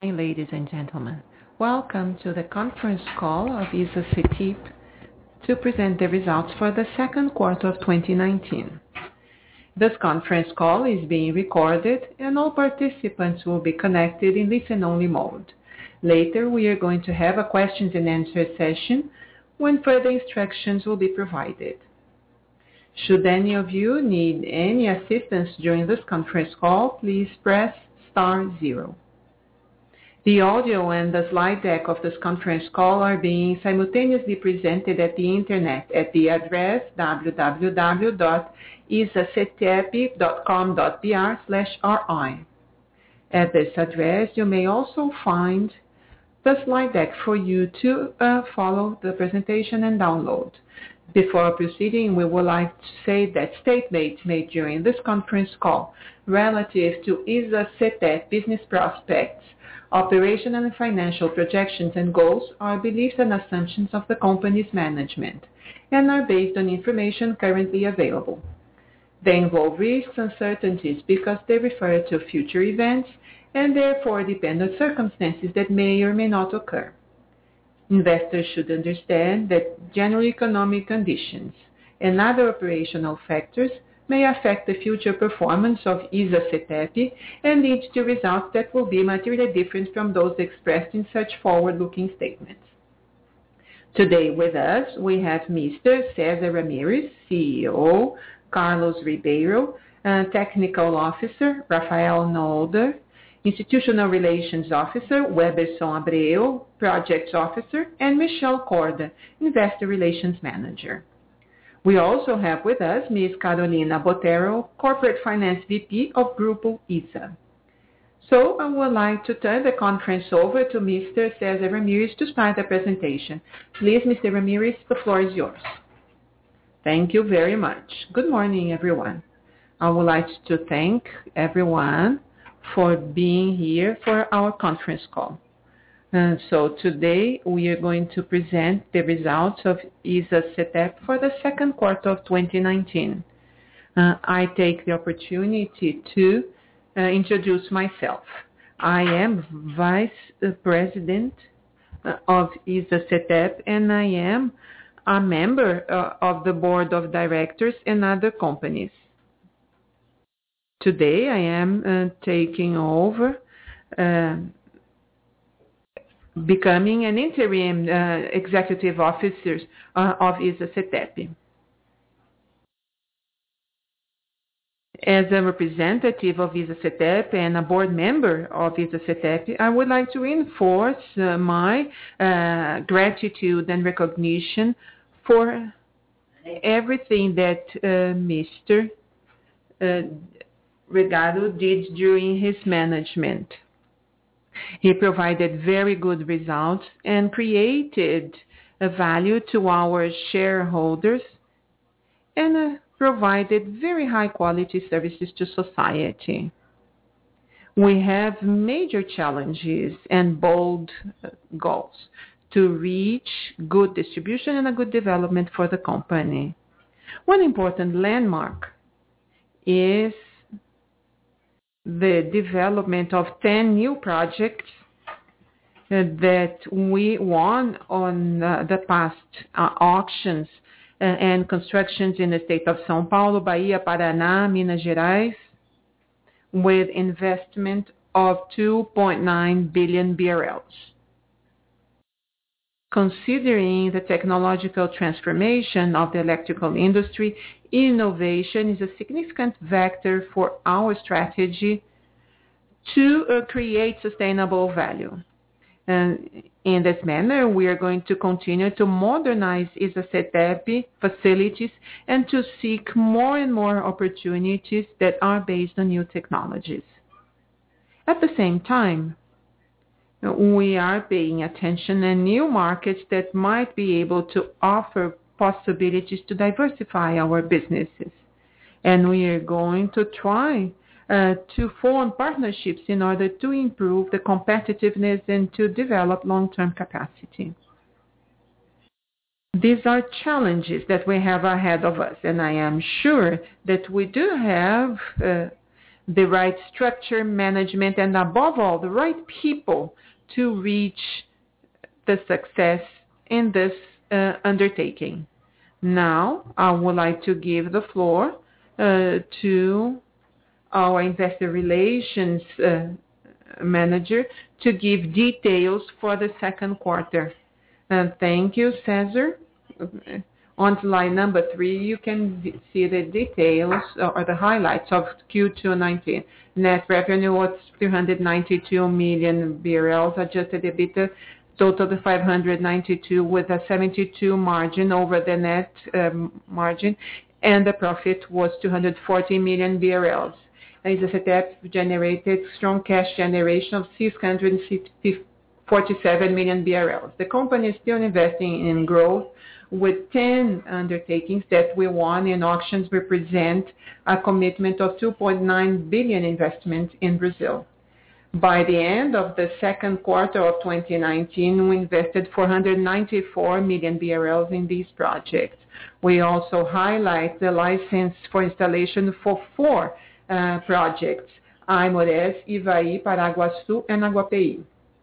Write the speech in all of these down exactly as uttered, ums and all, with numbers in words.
Ladies and gentlemen, welcome to the conference call of ISA-CETIP to present the results for the second quarter of twenty nineteen. This conference call is being recorded and all participants will be connected in listen-only mode. Later, we are going to have a questions and answer session when further instructions will be provided. Should any of you need any assistance during this conference call, please press star zero. The audio and the slide deck of this conference call are being simultaneously presented at the internet at the address w w w dot isa cetep dot com dot b r slash r i. At this address, you may also find the slide deck for you to uh, follow the presentation and download. Before proceeding, we would like to say that statements made during this conference call relative to ISA-CETIP business prospects, operational and financial projections and goals are beliefs and assumptions of the company's management and are based on information currently available. They involve risks and uncertainties because they refer to future events and therefore depend on circumstances that may or may not occur. Investors should understand that general economic conditions and other operational factors may affect the future performance of ISA-CETIP and lead to results that will be materially different from those expressed in such forward-looking statements. Today with us, we have Mister Cesar Ramirez, C E O, Carlos Ribeiro, uh, Technical Officer, Rafael Nolder, Institutional Relations Officer, Weberson Abreu, Projects Officer, and Michelle Corda, Investor Relations Manager. We also have with us Miz Carolina Botero, Corporate Finance V P of Grupo ISA. So I would like to turn the conference over to Mister Cesar Ramirez to start the presentation. Please, Mister Ramirez, the floor is yours. Thank you very much. Good morning, everyone. I would like to thank everyone for being here for our conference call. And so today we are going to present the results of ISA-CETIP for the second quarter of twenty nineteen. Uh, I take the opportunity to uh, introduce myself. I am Vice President of ISA-CETIP and I am a member uh, of the Board of Directors and other companies. Today I am uh, taking over uh, becoming an interim uh, executive officer uh, of ISA-CETIP. As a representative of ISA-CETIP and a board member of ISA-CETIP, I would like to reinforce uh, my uh, gratitude and recognition for everything that uh, Mister Uh, Regado did during his management. He provided very good results and created a value to our shareholders and uh, provided very high quality services to society. We have major challenges and bold uh, goals to reach good distribution and a good development for the company. One important landmark is the development of ten new projects uh, that we won on uh, the past uh, auctions uh, and constructions in the state of São Paulo, Bahia, Paraná, Minas Gerais, with investment of two point nine billion B R Ls. Considering the technological transformation of the electrical industry, innovation is a significant vector for our strategy to uh, create sustainable value. And in this manner, we are going to continue to modernize ISA-CETIP facilities and to seek more and more opportunities that are based on new technologies. At the same time, we are paying attention to new markets that might be able to offer possibilities to diversify our businesses. And we are going to try uh, to form partnerships in order to improve the competitiveness and to develop long-term capacity. These are challenges that we have ahead of us, and I am sure that we do have uh, the right structure, management, and above all, the right people to reach the success in this uh, undertaking. Now, I would like to give the floor uh, to our investor relations uh, manager to give details for the second quarter. Uh, thank you, Cesar. On slide number three, you can see the details or the highlights of Q two nineteen. Net revenue was three hundred ninety-two million B R L, adjusted EBITDA totaled five hundred ninety-two with a seventy-two margin over the net um, margin, and the profit was two hundred forty million B R Ls. ISACETEP generated strong cash generation of six hundred forty-seven million B R Ls. The company is still investing in growth with ten undertakings that we won in auctions represent a commitment of two point nine billion investment in Brazil. By the end of the second quarter of twenty nineteen, we invested four hundred ninety-four million B R Ls in these projects. We also highlight the license for installation for four uh, projects, Aimorés, Ivaí, Paraguaçu, and Aguapeí.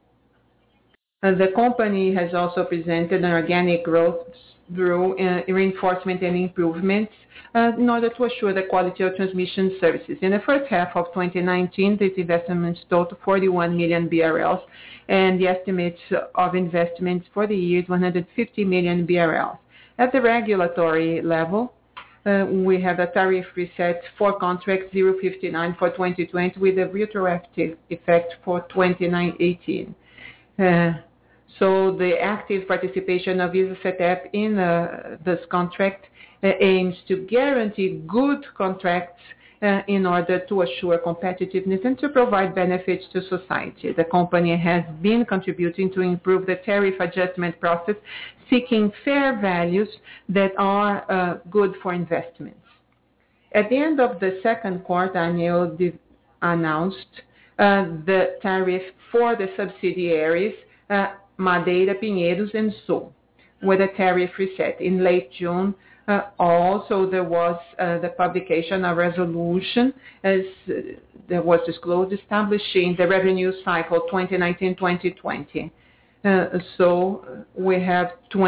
Uh, the company has also presented an organic growth through uh, reinforcement and improvements uh, in order to assure the quality of transmission services. In the first half of twenty nineteen, these investments totaled forty-one million B R Ls, and the estimates of investments for the year is one hundred fifty million B R Ls. At the regulatory level, uh, we have a tariff reset for contract zero fifty-nine for twenty twenty with a retroactive effect for twenty-nine eighteen. Uh, So the active participation of ISACETEP in uh, this contract uh, aims to guarantee good contracts uh, in order to assure competitiveness and to provide benefits to society. The company has been contributing to improve the tariff adjustment process, seeking fair values that are uh, good for investments. At the end of the second quarter, ANEEL announced uh, the tariff for the subsidiaries uh, Madeira, Pinheiros, and Sul, with a tariff reset. In late June, uh, also there was uh, the publication of resolution as uh, there was disclosed establishing the revenue cycle twenty nineteen to twenty twenty. Uh, so we have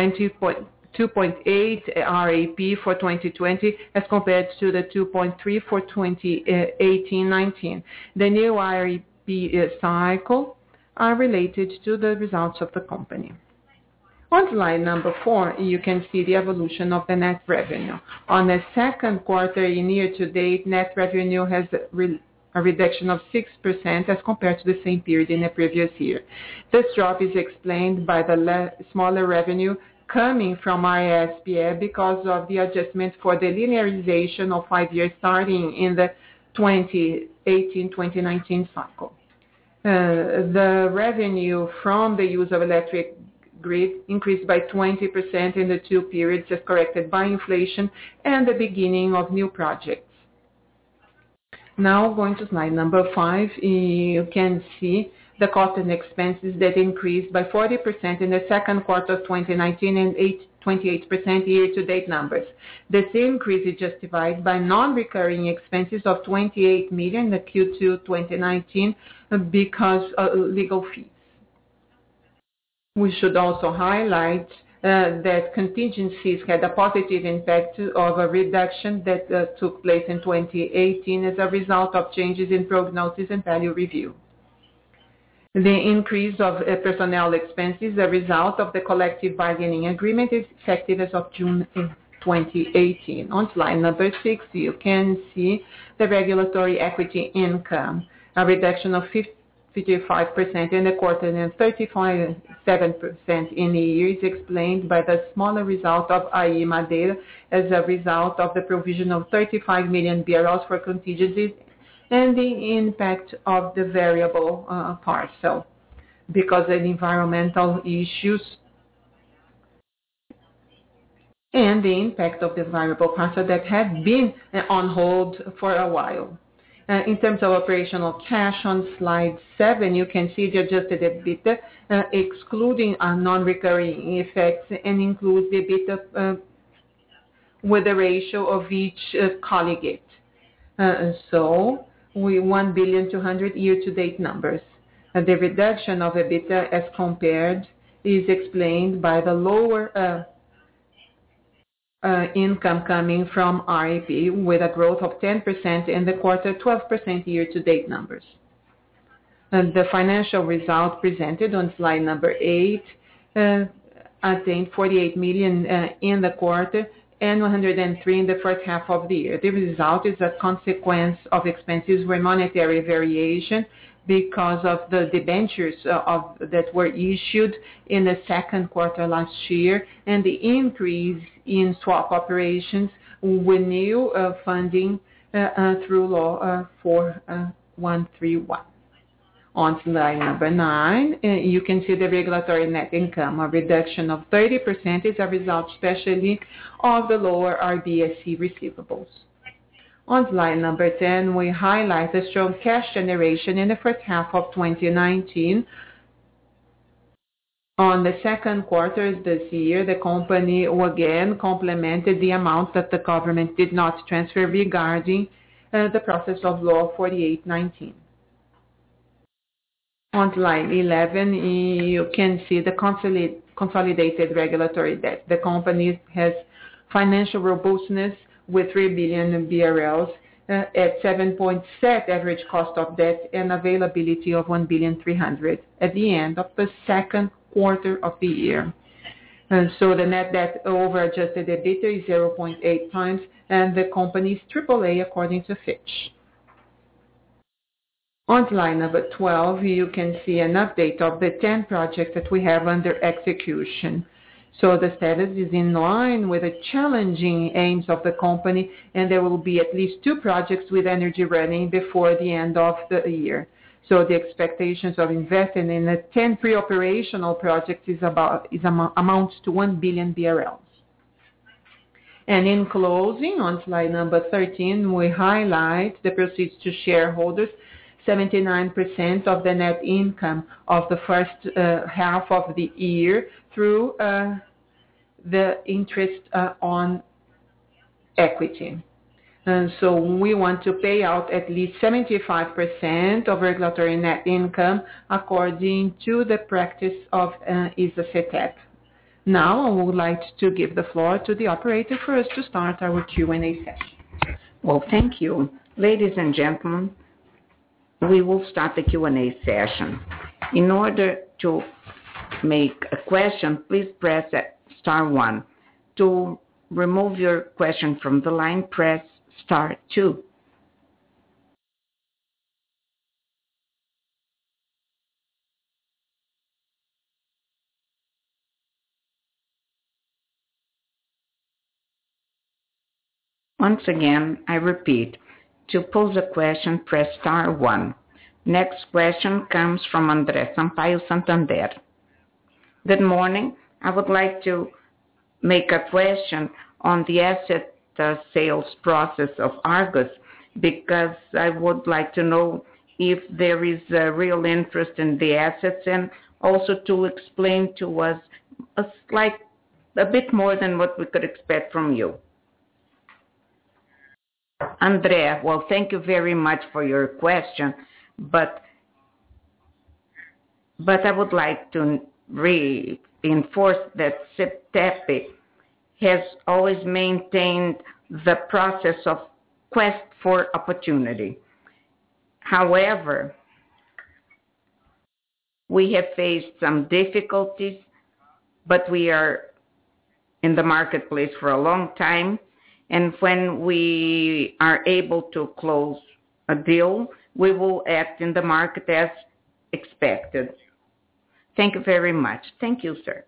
two point eight R A P for twenty twenty as compared to the two point three for twenty eighteen nineteen. The new R A P uh, cycle are related to the results of the company. On slide number four, you can see the evolution of the net revenue. On the second quarter in year-to-date, net revenue has re- a reduction of six percent as compared to the same period in the previous year. This drop is explained by the le- smaller revenue coming from I S P A because of the adjustment for the linearization of five years starting in the twenty eighteen to twenty nineteen cycle. Uh, the revenue from the use of electric grid increased by twenty percent in the two periods as corrected by inflation and the beginning of new projects. Now going to slide number five, you can see the cost and expenses that increased by forty percent in the second quarter of twenty nineteen and twenty-eight percent year-to-date numbers. This increase is justified by non-recurring expenses of twenty-eight million in the Q two twenty nineteen because of legal fees. We should also highlight uh, that contingencies had a positive impact of a reduction that uh, took place in twenty eighteen as a result of changes in prognosis and value review. The increase of uh, personnel expenses, a result of the collective bargaining agreement, is effective as of June twenty eighteen. On slide number six, you can see the regulatory equity income, a reduction of fifty-five percent in the quarter and thirty-seven percent in the year is explained by the smaller result of I E Madeira as a result of the provision of thirty-five million B R Ls for contingencies and the impact of the variable uh, parcel because of environmental issues and the impact of the variable parcel that had been uh, on hold for a while. Uh, in terms of operational cash, on slide seven, you can see the adjusted EBITDA, uh, excluding uh, non-recurring effects, and includes the EBITDA uh, with the ratio of each uh, colleague. Uh, so with one billion two hundred year-to-date numbers. And the reduction of EBITDA as compared is explained by the lower uh, uh, income coming from R A P with a growth of ten percent in the quarter, twelve percent year-to-date numbers. And the financial result presented on slide number eight uh, attained forty-eight million uh, in the quarter and one hundred three in the first half of the year. The result is a consequence of expenses with monetary variation because of the debentures uh, of, that were issued in the second quarter last year and the increase in swap operations with new uh, funding uh, uh, through law uh, four one three one. On slide number nine, uh, you can see the regulatory net income. A reduction of thirty percent is a result especially of the lower R B S C receivables. On slide number ten, we highlight the strong cash generation in the first half of twenty nineteen. On the second quarter this year, the company again complemented the amount that the government did not transfer regarding uh, the process of law forty-eight nineteen. On slide eleven, you can see the consolidated regulatory debt. The company has financial robustness with three billion B R Ls uh, at seven point seven average cost of debt and availability of one billion three hundred at the end of the second quarter of the year. And so the net debt over adjusted EBITDA is zero point eight times and the company is triple A according to Fitch. On slide number twelve, you can see an update of the ten projects that we have under execution. So the status is in line with the challenging aims of the company, and there will be at least two projects with energy running before the end of the year. So the expectations of investing in the ten pre-operational projects is about is am- amounts to one billion B R Ls. And in closing, on slide number thirteen, we highlight the proceeds to shareholders. seventy-nine percent of the net income of the first uh, half of the year through uh, the interest uh, on equity. And so we want to pay out at least seventy-five percent of regulatory net income according to the practice of uh, ISA-CETEP. Now I would like to give the floor to the operator for us to start our Q and A session. Well, thank you. Ladies and gentlemen, we will start the Q and A session. In order to make a question, please press star one. To remove your question from the line, press star two. Once again, I repeat, to pose a question, press star one. Next question comes from André Sampaio, Santander. Good morning. I would like to make a question on the asset uh, sales process of Argos, because I would like to know if there is a real interest in the assets, and also to explain to us a slight, a bit more than what we could expect from you. Andrea, well, thank you very much for your question, but but I would like to reinforce that CETEP has always maintained the process of quest for opportunity. However, we have faced some difficulties, but we are in the marketplace for a long time. And when we are able to close a deal, we will act in the market as expected. Thank you very much. Thank you, sir.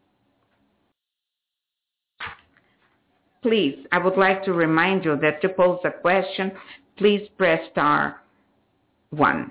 Please, I would like to remind you that to pose a question, please press star one.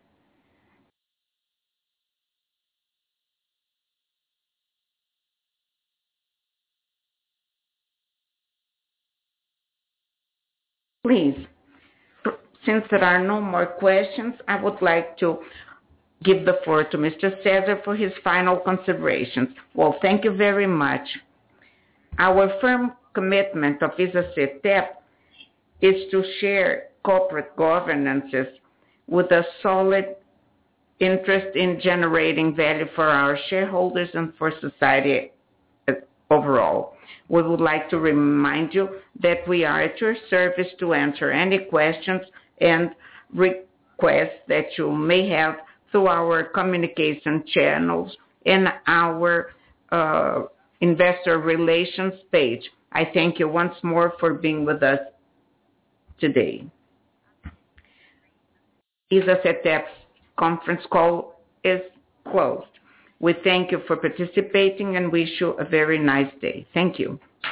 Please, since there are no more questions, I would like to give the floor to Mister Cesar for his final considerations. Well, thank you very much. Our firm commitment of ISA-CETEP is to share corporate governances with a solid interest in generating value for our shareholders and for society overall. We would like to remind you that we are at your service to answer any questions and requests that you may have through our communication channels and our uh, investor relations page. I thank you once more for being with us today. ISA-CETEP's conference call is closed. We thank you for participating and wish you a very nice day. Thank you.